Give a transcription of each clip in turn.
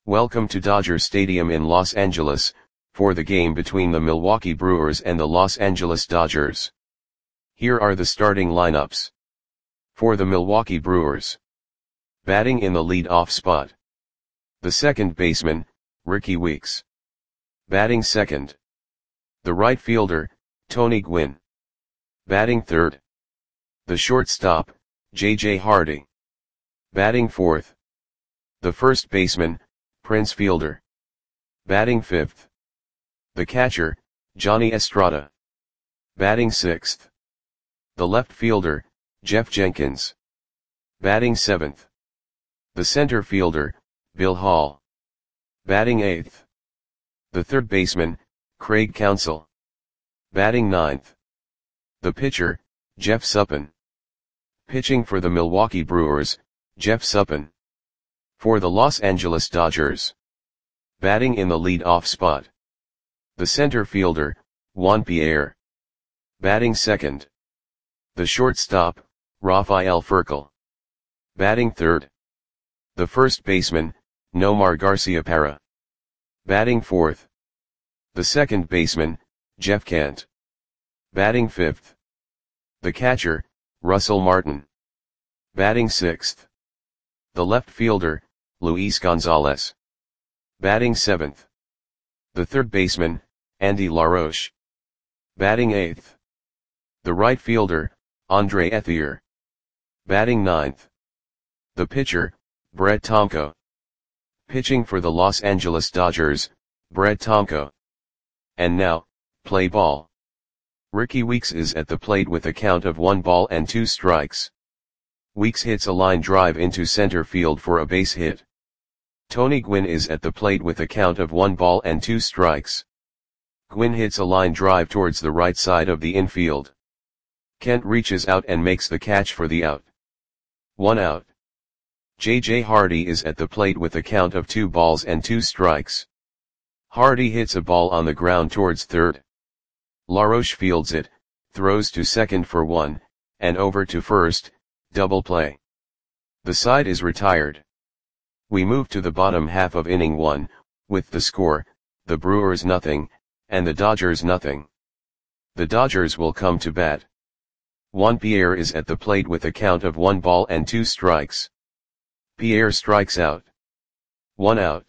Welcome to Dodger Stadium in Los Angeles, for the game between the Milwaukee Brewers and the Los Angeles Dodgers. Here are the starting lineups. For the Milwaukee Brewers. Batting in the lead-off spot. The second baseman, Rickie Weeks. Batting second. The right fielder, Tony Gwynn. Batting third. The shortstop, J.J. Hardy. Batting fourth. The first baseman, Prince Fielder. Batting fifth. The catcher, Johnny Estrada. Batting sixth. The left fielder, Jeff Jenkins. Batting seventh. The center fielder, Bill Hall. Batting eighth. The third baseman, Craig Counsell. Batting ninth. The pitcher, Jeff Suppan. Pitching for the Milwaukee Brewers, Jeff Suppan. For the Los Angeles Dodgers. Batting in the lead-off spot. The center fielder, Juan Pierre. Batting second. The shortstop, Rafael Furcal. Batting third. The first baseman, Nomar Garciaparra. Batting fourth. The second baseman, Jeff Kent. Batting fifth. The catcher, Russell Martin. Batting sixth. The left fielder, Luis Gonzalez. Batting seventh. The third baseman, Andy LaRoche. Batting eighth. The right fielder, Andre Ethier. Batting ninth. The pitcher, Brett Tomko. Pitching for the Los Angeles Dodgers, Brett Tomko. And now, play ball. Rickie Weeks is at the plate with a count of 1-2 strikes. Weeks hits a line drive into center field for a base hit. Tony Gwynn is at the plate with a count of 1-2 strikes. Gwynn hits a line drive towards the right side of the infield. Kent reaches out and makes the catch for the out. 1 out. J.J. Hardy is at the plate with a count of 2-2 strikes. Hardy hits a ball on the ground towards third. LaRoche fields it, throws to second for 1, and over to first, double play. The side is retired. We move to the bottom half of inning 1, with the score, the Brewers nothing, and the Dodgers nothing. The Dodgers will come to bat. Juan Pierre is at the plate with a count of 1-2 strikes. Pierre strikes out. 1 out.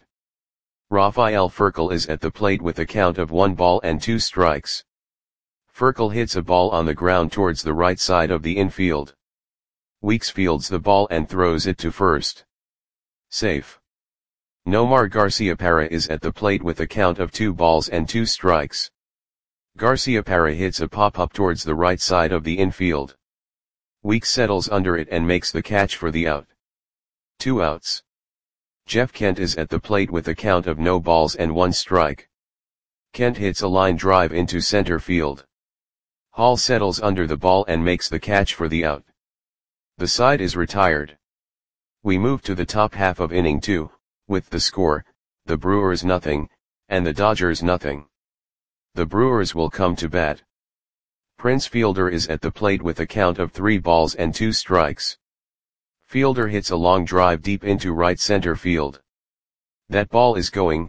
Rafael Furcal is at the plate with a count of 1-2 strikes. Furcal hits a ball on the ground towards the right side of the infield. Weeks fields the ball and throws it to first. Safe. Nomar Garciaparra is at the plate with a count of 2-2 strikes. Garciaparra hits a pop-up towards the right side of the infield. Weeks settles under it and makes the catch for the out. 2 outs. Jeff Kent is at the plate with a count of 0-1 strike. Kent hits a line drive into center field. Hall settles under the ball and makes the catch for the out. The side is retired. We move to the top half of inning 2, with the score, the Brewers nothing, and the Dodgers nothing. The Brewers will come to bat. Prince Fielder is at the plate with a count of 3-2 strikes. Fielder hits a long drive deep into right center field. That ball is gone.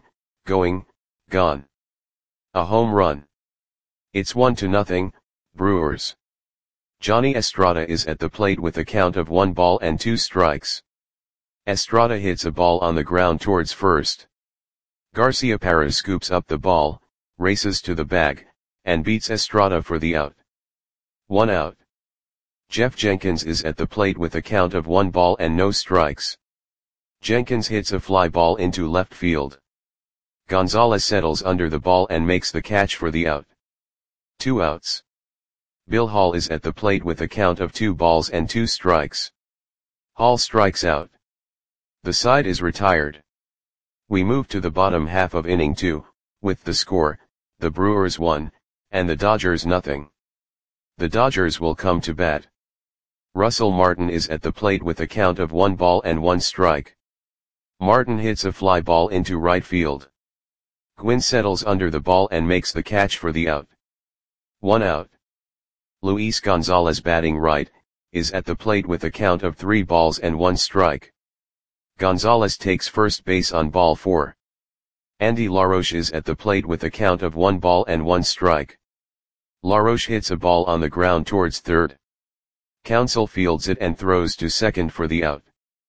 A home run. It's 1-0, Brewers. Johnny Estrada is at the plate with a count of 1-2 strikes. Estrada hits a ball on the ground towards first. Garciaparra scoops up the ball, races to the bag, and beats Estrada for the out. 1 out. Jeff Jenkins is at the plate with a count of 1-0 strikes. Jenkins hits a fly ball into left field. Gonzalez settles under the ball and makes the catch for the out. 2 outs. Bill Hall is at the plate with a count of 2-2 strikes. Hall strikes out. The side is retired. We move to the bottom half of inning 2, with the score, the Brewers 1, and the Dodgers nothing. The Dodgers will come to bat. Russell Martin is at the plate with a count of 1-1 strike. Martin hits a fly ball into right field. Gwynn settles under the ball and makes the catch for the out. 1 out. Luis Gonzalez batting right, is at the plate with a count of 3-1 strike. Gonzalez takes first base on ball 4. Andy LaRoche is at the plate with a count of 1 ball and 1 strike. LaRoche hits a ball on the ground towards third. Counsell fields it and throws to second for the out.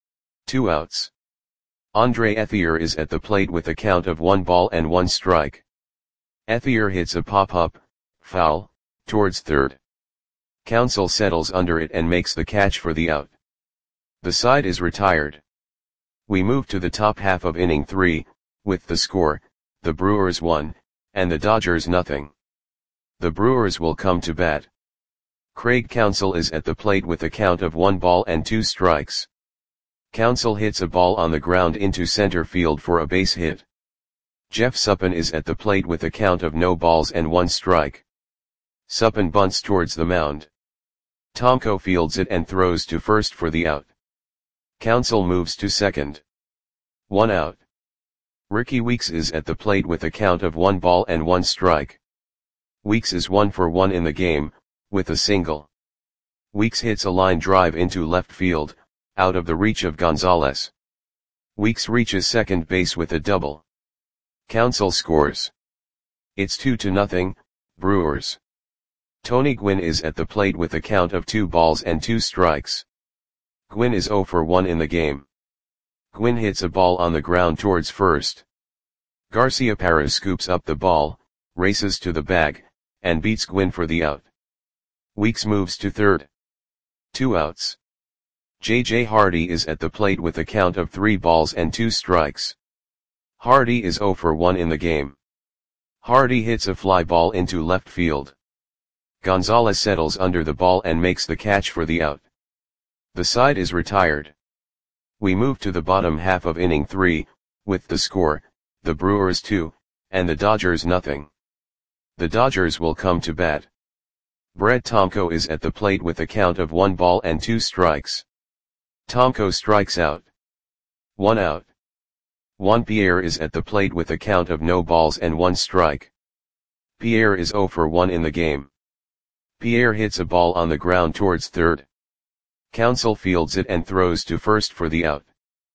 2 outs. Andre Ethier is at the plate with a count of 1 ball and 1 strike. Ethier hits a pop-up, foul, towards third. Counsell settles under it and makes the catch for the out. The side is retired. We move to the top half of inning 3, with the score, the Brewers 1, and the Dodgers nothing. The Brewers will come to bat. Craig Counsell is at the plate with a count of 1 ball and 2 strikes. Counsell hits a ball on the ground into center field for a base hit. Jeff Suppan is at the plate with a count of no balls and 1 strike. Suppan bunts towards the mound. Tomko fields it and throws to first for the out. Counsell moves to second. 1 out. Ricky Weeks is at the plate with a count of 1 ball and 1 strike. Weeks is 1 for 1 in the game, with a single. Weeks hits a line drive into left field, out of the reach of Gonzalez. Weeks reaches second base with a double. Counsell scores. It's 2-0, Brewers. Tony Gwynn is at the plate with a count of 2 balls and 2 strikes. Gwynn is 0 for 1 in the game. Gwynn hits a ball on the ground towards first. Garciaparra scoops up the ball, races to the bag, and beats Gwynn for the out. Weeks moves to third. 2 outs. J.J. Hardy is at the plate with a count of 3 balls and 2 strikes. Hardy is 0 for 1 in the game. Hardy hits a fly ball into left field. Gonzalez settles under the ball and makes the catch for the out. The side is retired. We move to the bottom half of inning 3, with the score, the Brewers 2, and the Dodgers nothing. The Dodgers will come to bat. Brett Tomko is at the plate with a count of 1 ball and 2 strikes. Tomko strikes out. 1 out. Juan Pierre is at the plate with a count of no balls and 1 strike. Pierre is 0 for 1 in the game. Pierre hits a ball on the ground towards third. Counsell fields it and throws to first for the out.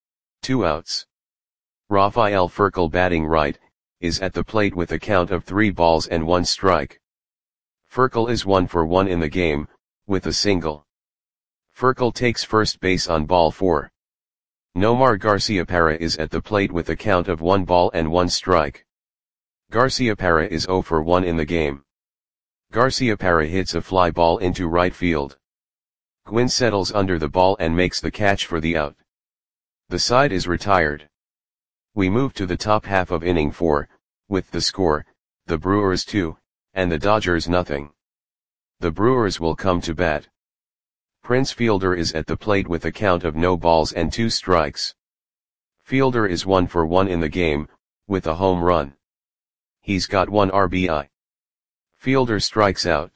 2 outs. Rafael Furcal, batting right, is at the plate with a count of 3 balls and 1 strike. Furcal is 1 for 1 in the game, with a single. Furcal takes first base on ball 4. Nomar Garciaparra is at the plate with a count of 1 ball and 1 strike. Garciaparra is 0 for 1 in the game. Garciaparra hits a fly ball into right field. Gwynn settles under the ball and makes the catch for the out. The side is retired. We move to the top half of inning 4, with the score, the Brewers 2, and the Dodgers nothing. The Brewers will come to bat. Prince Fielder is at the plate with a count of no balls and 2 strikes. Fielder is 1 for 1 in the game, with a home run. He's got 1 RBI. Fielder strikes out.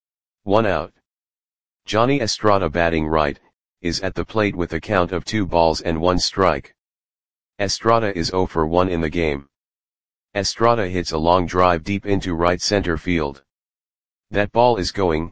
1 out. Johnny Estrada, batting right, is at the plate with a count of 2 balls and 1 strike. Estrada is 0 for 1 in the game. Estrada hits a long drive deep into right center field. That ball is gone.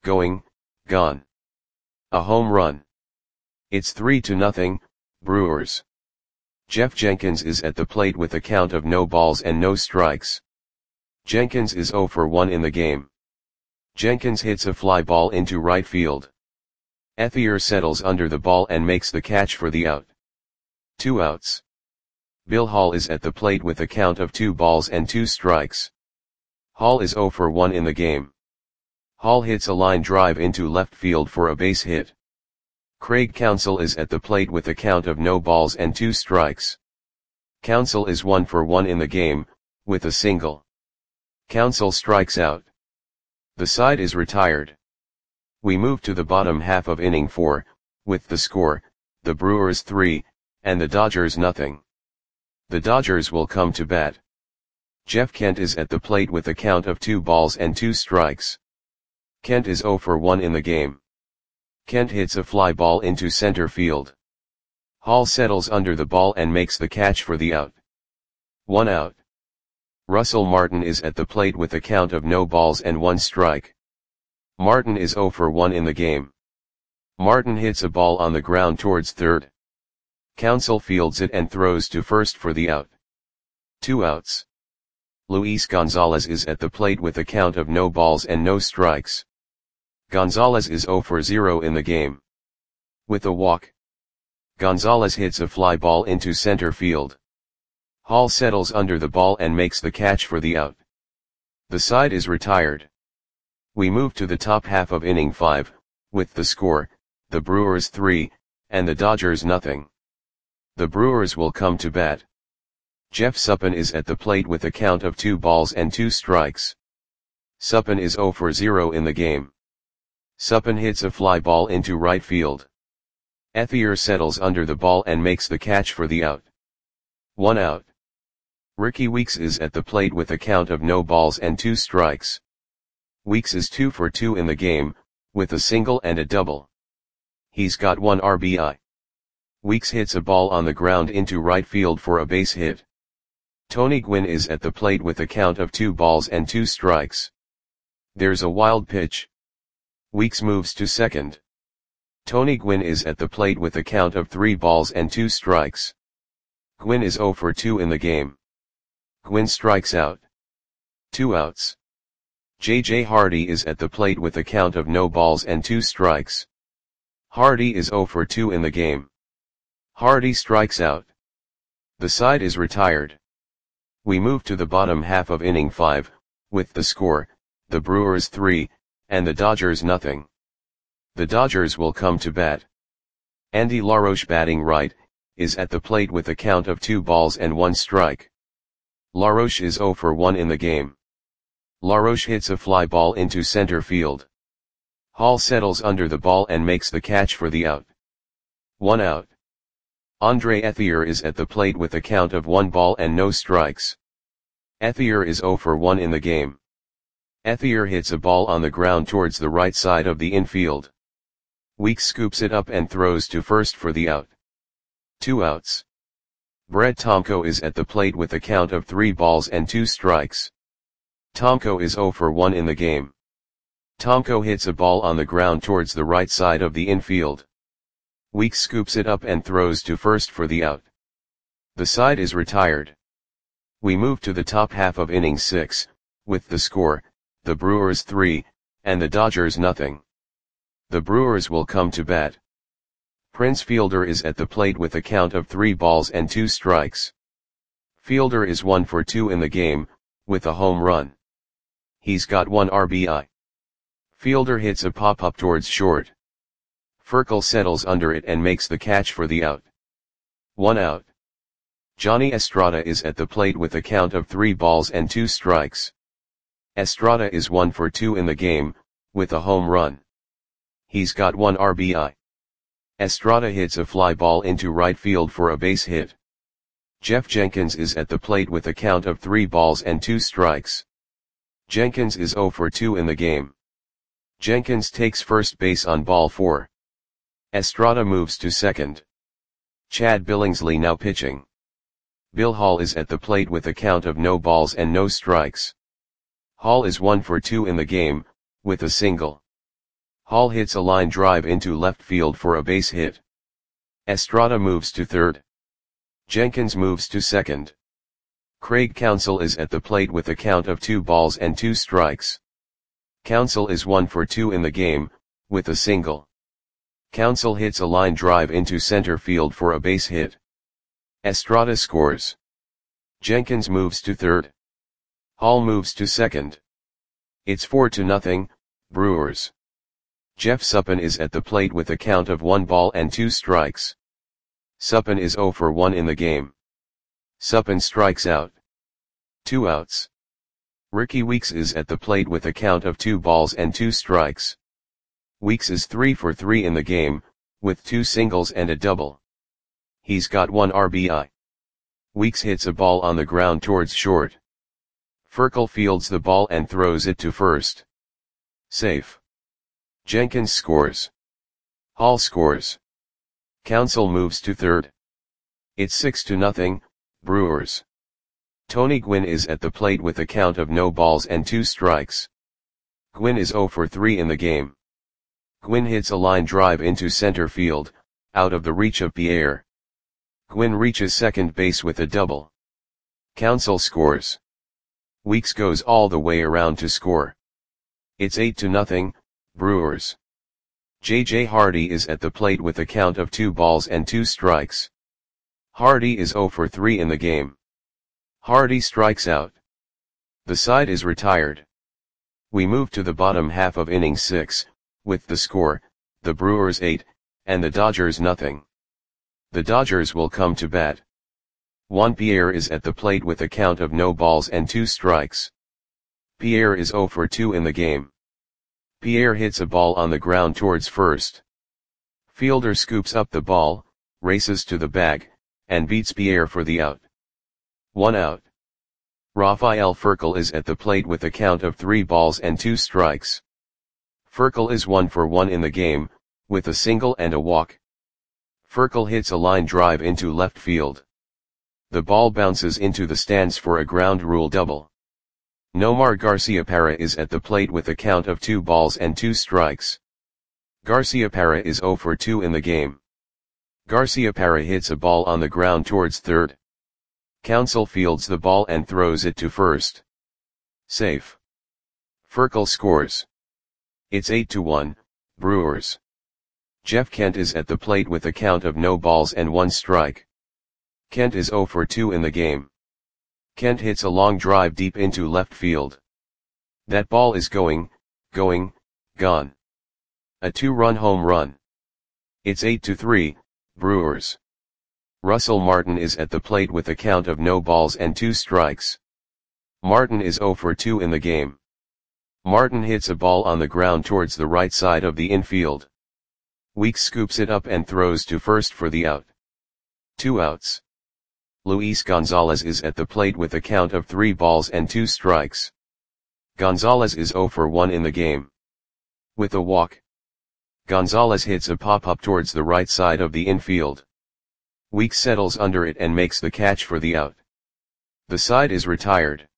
A home run. It's 3-0, Brewers. Jeff Jenkins is at the plate with a count of no balls and no strikes. Jenkins is 0 for 1 in the game. Jenkins hits a fly ball into right field. Ethier settles under the ball and makes the catch for the out. 2 outs. Bill Hall is at the plate with a count of 2 balls and 2 strikes. Hall is 0 for 1 in the game. Hall hits a line drive into left field for a base hit. Craig Counsell is at the plate with a count of no balls and 2 strikes. Counsell is 1 for 1 in the game, with a single. Counsell strikes out. The side is retired. We move to the bottom half of inning 4, with the score, the Brewers 3, and the Dodgers nothing. The Dodgers will come to bat. Jeff Kent is at the plate with a count of 2 balls and 2 strikes. Kent is 0 for 1 in the game. Kent hits a fly ball into center field. Hall settles under the ball and makes the catch for the out. 1 out. Russell Martin is at the plate with a count of no balls and 1 strike. Martin is 0 for 1 in the game. Martin hits a ball on the ground towards third. Counsell fields it and throws to first for the out. 2 outs. Luis Gonzalez is at the plate with a count of no balls and no strikes. Gonzalez is 0 for 0 in the game. With a walk, Gonzalez hits a fly ball into center field. Hall settles under the ball and makes the catch for the out. The side is retired. We move to the top half of inning 5, with the score, the Brewers 3, and the Dodgers nothing. The Brewers will come to bat. Jeff Suppan is at the plate with a count of 2 balls and 2 strikes. Suppan is 0 for 0 in the game. Suppan hits a fly ball into right field. Ethier settles under the ball and makes the catch for the out. 1 out. Rickie Weeks is at the plate with a count of no balls and 2 strikes. Weeks is 2 for 2 in the game, with a single and a double. He's got 1 RBI. Weeks hits a ball on the ground into right field for a base hit. Tony Gwynn is at the plate with a count of 2 balls and 2 strikes. There's a wild pitch. Weeks moves to second. Tony Gwynn is at the plate with a count of 3 balls and 2 strikes. Gwynn is 0 for 2 in the game. Gwynn strikes out. 2 outs. J.J. Hardy is at the plate with a count of no balls and 2 strikes. Hardy is 0 for 2 in the game. Hardy strikes out. The side is retired. We move to the bottom half of inning 5, with the score, the Brewers 3, and the Dodgers nothing. The Dodgers will come to bat. Andy LaRoche, batting right, is at the plate with a count of 2 balls and 1 strike. LaRoche is 0 for 1 in the game. LaRoche hits a fly ball into center field. Hall settles under the ball and makes the catch for the out. 1 out. Andre Ethier is at the plate with a count of 1 ball and no strikes. Ethier is 0 for 1 in the game. Ethier hits a ball on the ground towards the right side of the infield. Weeks scoops it up and throws to first for the out. 2 outs. Brett Tomko is at the plate with a count of 3 balls and 2 strikes. Tomko is 0 for 1 in the game. Tomko hits a ball on the ground towards the right side of the infield. Weeks scoops it up and throws to first for the out. The side is retired. We move to the top half of inning 6, with the score, the Brewers 3, and the Dodgers nothing. The Brewers will come to bat. Prince Fielder is at the plate with a count of 3 balls and 2 strikes. Fielder is 1 for 2 in the game, with a home run. He's got 1 RBI. Fielder hits a pop-up towards short. Furcal settles under it and makes the catch for the out. 1 out. Johnny Estrada is at the plate with a count of 3 balls and 2 strikes. Estrada is 1 for 2 in the game, with a home run. He's got 1 RBI. Estrada hits a fly ball into right field for a base hit. Jeff Jenkins is at the plate with a count of 3 balls and 2 strikes. Jenkins is 0 for 2 in the game. Jenkins takes first base on ball 4. Estrada moves to second. Chad Billingsley now pitching. Bill Hall is at the plate with a count of no balls and no strikes. Hall is 1 for 2 in the game, with a single. Hall hits a line drive into left field for a base hit. Estrada moves to third. Jenkins moves to second. Craig Counsell is at the plate with a count of 2 balls and 2 strikes. Counsell is 1 for 2 in the game, with a single. Counsell hits a line drive into center field for a base hit. Estrada scores. Jenkins moves to third. Hall moves to second. It's 4-0, Brewers. Jeff Suppan is at the plate with a count of 1 ball and 2 strikes. Suppan is 0 for 1 in the game. Suppan strikes out. 2 outs. Rickie Weeks is at the plate with a count of 2 balls and 2 strikes. Weeks is 3 for 3 in the game, with 2 singles and a double. He's got 1 RBI. Weeks hits a ball on the ground towards short. Furcal fields the ball and throws it to first. Safe. Jenkins scores. Hall scores. Counsell moves to third. It's 6-0, Brewers. Tony Gwynn is at the plate with a count of no balls and 2 strikes. Gwynn is 0 for 3 in the game. Gwynn hits a line drive into center field, out of the reach of Pierre. Gwynn reaches second base with a double. Counsell scores. Weeks goes all the way around to score. It's 8-0, Brewers. J.J. Hardy is at the plate with a count of 2 balls and 2 strikes. Hardy is 0 for 3 in the game. Hardy strikes out. The side is retired. We move to the bottom half of inning 6, with the score, the Brewers 8, and the Dodgers nothing. The Dodgers will come to bat. Juan Pierre is at the plate with a count of no balls and 2 strikes. Pierre is 0 for 2 in the game. Pierre hits a ball on the ground towards first. Fielder scoops up the ball, races to the bag, and beats Pierre for the out. 1 out. Rafael Furcal is at the plate with a count of 3 balls and 2 strikes. Furcal is 1 for 1 in the game, with a single and a walk. Furcal hits a line drive into left field. The ball bounces into the stands for a ground rule double. Nomar Garciaparra is at the plate with a count of 2 balls and 2 strikes. Garciaparra is 0 for 2 in the game. Garciaparra hits a ball on the ground towards third. Counsell fields the ball and throws it to first. Safe. Furcal scores. It's 8-1, Brewers. Jeff Kent is at the plate with a count of no balls and 1 strike. Kent is 0 for 2 in the game. Kent hits a long drive deep into left field. That ball is gone. A 2-run home run. It's 8-3, Brewers. Russell Martin is at the plate with a count of no balls and 2 strikes. Martin is 0 for 2 in the game. Martin hits a ball on the ground towards the right side of the infield. Weeks scoops it up and throws to first for the out. 2 outs. Luis Gonzalez is at the plate with a count of 3 balls and 2 strikes. Gonzalez is 0 for 1 in the game. With a walk. Gonzalez hits a pop-up towards the right side of the infield. Weeks settles under it and makes the catch for the out. The side is retired.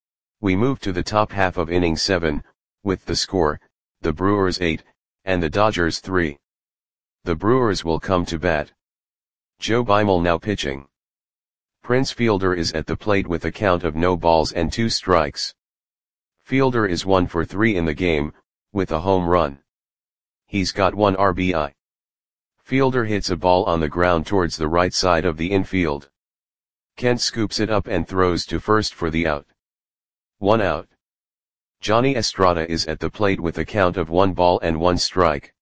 We move to the top half of inning 7, with the score, the Brewers 8, and the Dodgers 3. The Brewers will come to bat. Joe Beimel now pitching. Prince Fielder is at the plate with a count of no balls and 2 strikes. Fielder is 1 for 3 in the game, with a home run. He's got 1 RBI. Fielder hits a ball on the ground towards the right side of the infield. Kent scoops it up and throws to first for the out. 1 out. Johnny Estrada is at the plate with a count of 1 ball and 1 strike.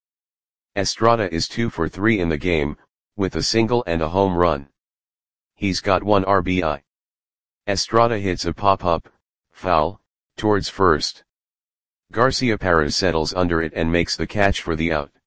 Estrada is 2 for 3 in the game, with a single and a home run. He's got 1 RBI. Estrada hits a pop-up, foul, towards first. Garciaparra settles under it and makes the catch for the out.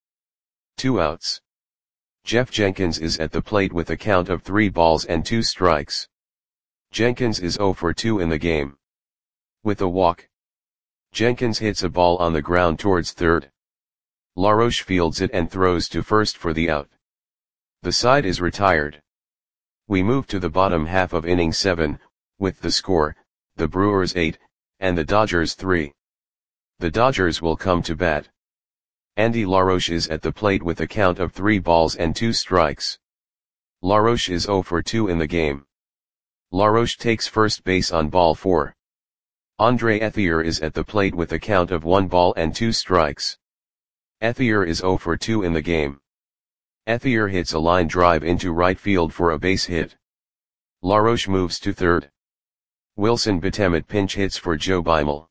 2 outs. Jeff Jenkins is at the plate with a count of 3 balls and 2 strikes. Jenkins is 0 for 2 in the game. With a walk. Jenkins hits a ball on the ground towards third. LaRoche fields it and throws to first for the out. The side is retired. We move to the bottom half of inning 7, with the score, the Brewers 8, and the Dodgers 3. The Dodgers will come to bat. Andy LaRoche is at the plate with a count of 3 balls and 2 strikes. LaRoche is 0 for 2 in the game. LaRoche takes first base on ball 4. Andre Ethier is at the plate with a count of 1 ball and 2 strikes. Ethier is 0 for 2 in the game. Ethier hits a line drive into right field for a base hit. LaRoche moves to third. Wilson Betemet pinch hits for Joe Beimel.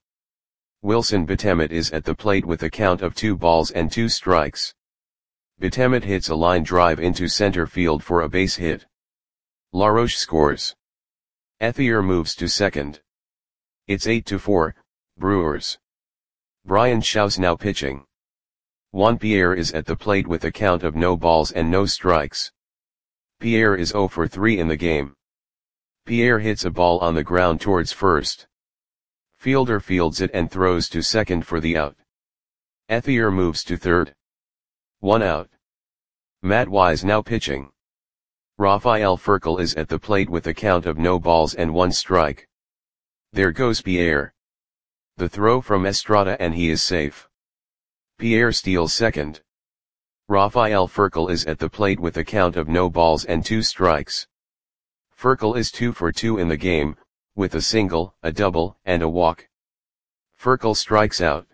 Wilson Betemet is at the plate with a count of 2 balls and 2 strikes. Betemet hits a line drive into center field for a base hit. LaRoche scores. Ethier moves to second. It's 8-4, Brewers. Brian Shaw's now pitching. Juan Pierre is at the plate with a count of no balls and no strikes. Pierre is 0 for 3 in the game. Pierre hits a ball on the ground towards first. Fielder fields it and throws to second for the out. Ethier moves to third. 1 out. Matt Wise now pitching. Rafael Furcal is at the plate with a count of no balls and 1 strike. There goes Pierre. The throw from Estrada and he is safe. Pierre steals second. Rafael Furcal is at the plate with a count of no balls and 2 strikes. Furcal is 2 for 2 in the game, with a single, a double, and a walk. Furcal strikes out.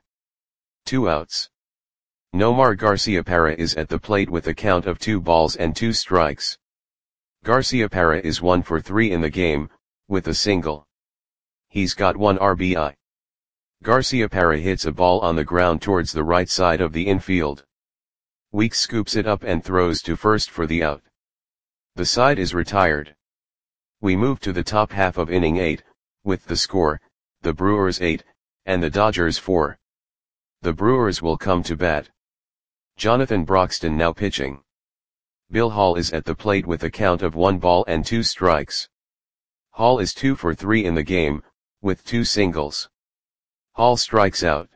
2 outs. Nomar Garciaparra is at the plate with a count of 2 balls and 2 strikes. Garciaparra is 1 for 3 in the game, with a single. He's got 1 RBI. Garciaparra hits a ball on the ground towards the right side of the infield. Weeks scoops it up and throws to first for the out. The side is retired. We move to the top half of inning 8, with the score, the Brewers 8, and the Dodgers 4. The Brewers will come to bat. Jonathan Broxton now pitching. Bill Hall is at the plate with a count of 1 ball and 2 strikes. Hall is 2 for 3 in the game, with 2 singles. Hall strikes out.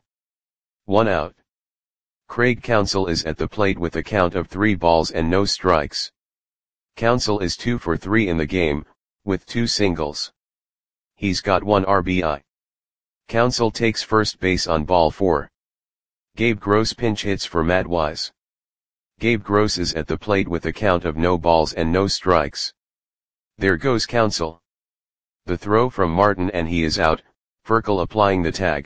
1 out. Craig Counsell is at the plate with a count of 3 balls and no strikes. Counsell is 2 for 3 in the game, with 2 singles. He's got 1 RBI. Counsell takes first base on ball 4. Gabe Gross pinch hits for Matt Wise. Gabe Gross is at the plate with a count of no balls and no strikes. There goes Counsell. The throw from Martin and he is out, Furcal applying the tag.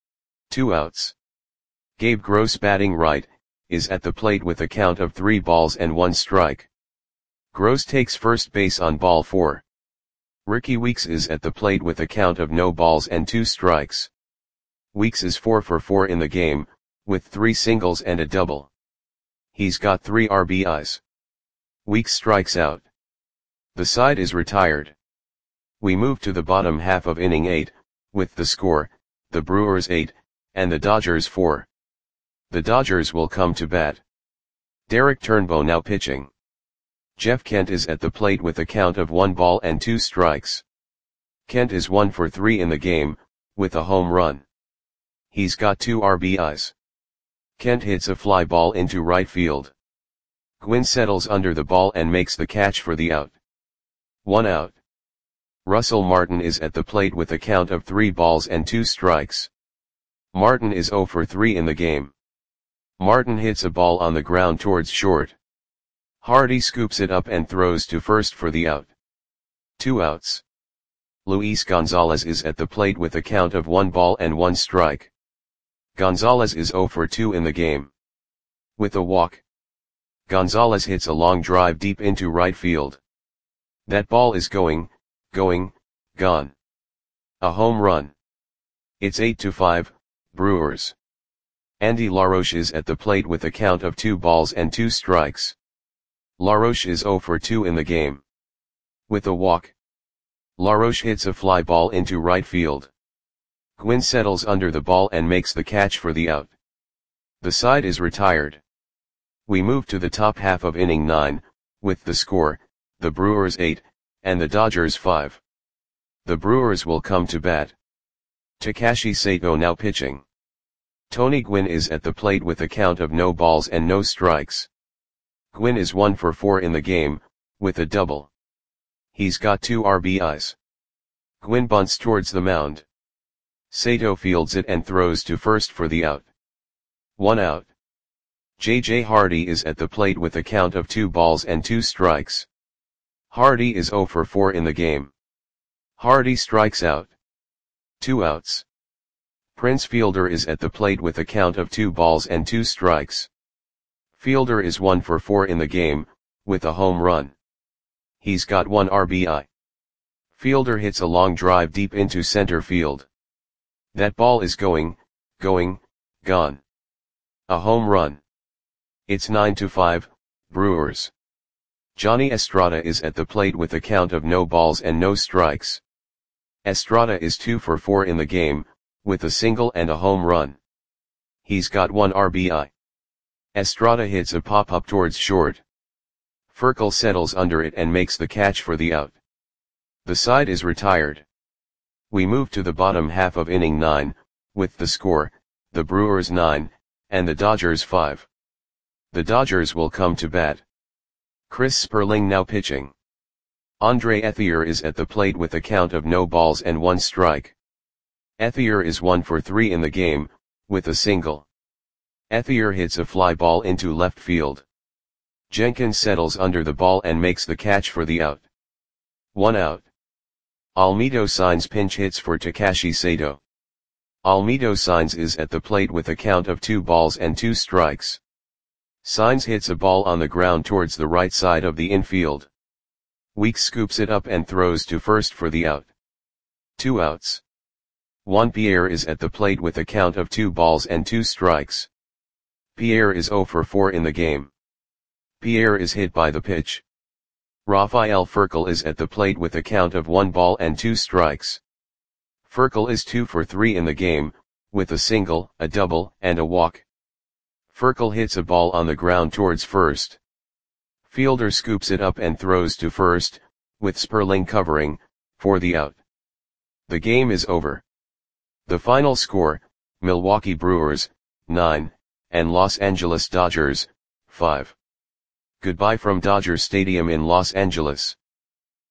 2 outs. Gabe Gross batting right, is at the plate with a count of 3 balls and 1 strike. Gross takes first base on ball 4. Ricky Weeks is at the plate with a count of no balls and 2 strikes. Weeks is 4 for 4 in the game, with 3 singles and a double. He's got 3 RBIs. Weeks strikes out. The side is retired. We move to the bottom half of inning 8, with the score, the Brewers 8, and the Dodgers 4. The Dodgers will come to bat. Derek Turnbow now pitching. Jeff Kent is at the plate with a count of 1 ball and 2 strikes. Kent is 1 for 3 in the game, with a home run. He's got 2 RBIs. Kent hits a fly ball into right field. Gwynn settles under the ball and makes the catch for the out. 1 out. Russell Martin is at the plate with a count of 3 balls and 2 strikes. Martin is 0 for 3 in the game. Martin hits a ball on the ground towards short. Hardy scoops it up and throws to first for the out. 2 outs. Luis Gonzalez is at the plate with a count of 1 ball and 1 strike. Gonzalez is 0 for 2 in the game. With a walk. Gonzalez hits a long drive deep into right field. That ball is gone. A home run. It's 8-5, Brewers. Andy LaRoche is at the plate with a count of 2 balls and 2 strikes. LaRoche is 0 for 2 in the game. With a walk. LaRoche hits a fly ball into right field. Gwynn settles under the ball and makes the catch for the out. The side is retired. We move to the top half of inning 9, with the score, the Brewers 8, and the Dodgers 5. The Brewers will come to bat. Takashi Sato now pitching. Tony Gwynn is at the plate with a count of no balls and no strikes. Gwynn is 1 for 4 in the game, with a double. He's got 2 RBIs. Gwynn bunts towards the mound. Sato fields it and throws to first for the out. 1 out. J.J. Hardy is at the plate with a count of 2 balls and 2 strikes. Hardy is 0 for 4 in the game. Hardy strikes out. 2 outs. Prince Fielder is at the plate with a count of 2 balls and 2 strikes. Fielder is 1 for 4 in the game, with a home run. He's got 1 RBI. Fielder hits a long drive deep into center field. That ball is gone. A home run. It's 9-5, Brewers. Johnny Estrada is at the plate with a count of no balls and no strikes. Estrada is 2 for 4 in the game, with a single and a home run. He's got 1 RBI. Estrada hits a pop-up towards short. Furcal settles under it and makes the catch for the out. The side is retired. We move to the bottom half of inning 9, with the score, the Brewers 9, and the Dodgers 5. The Dodgers will come to bat. Chris Sperling now pitching. Andre Ethier is at the plate with a count of no balls and 1 strike. Ethier is 1 for 3 in the game, with a single. Ethier hits a fly ball into left field. Jenkins settles under the ball and makes the catch for the out. 1 out. Almedo signs pinch hits for Takashi Sato. Almedo signs is at the plate with a count of 2 balls and 2 strikes. Signs hits a ball on the ground towards the right side of the infield. Weeks scoops it up and throws to first for the out. 2 outs. Juan Pierre is at the plate with a count of 2 balls and 2 strikes. Pierre is 0 for 4 in the game. Pierre is hit by the pitch. Rafael Furcal is at the plate with a count of 1 ball and 2 strikes. Furcal is 2 for 3 in the game, with a single, a double, and a walk. Furcal hits a ball on the ground towards first. Fielder scoops it up and throws to first, with Sperling covering, for the out. The game is over. The final score, Milwaukee Brewers, 9, and Los Angeles Dodgers, 5. Goodbye from Dodger Stadium in Los Angeles.